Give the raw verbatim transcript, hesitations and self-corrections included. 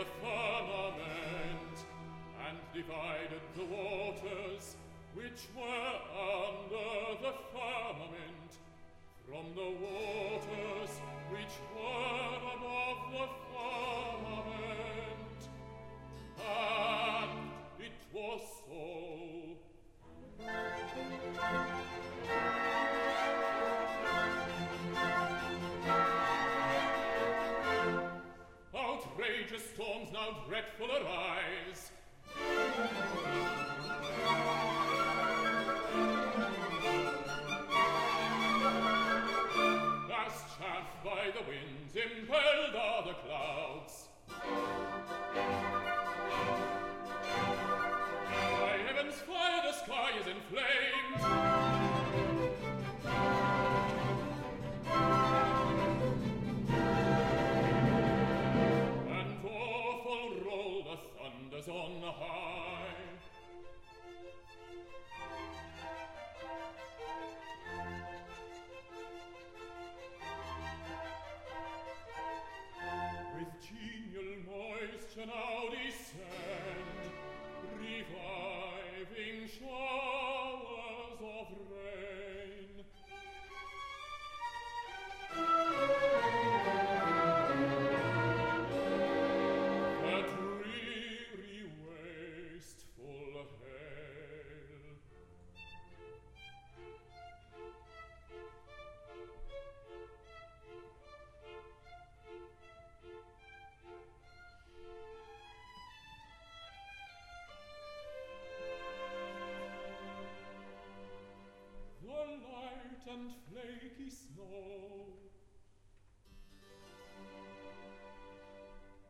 the firmament, and divided the waters which were under the firmament from the waters which were above the firmament. And it was so. Outrageous storms now dreadful arise. As chaff by the winds impelled are the clouds. By heaven's fire the sky is inflamed. And awful roll the thunders on high. With genial moisture now descend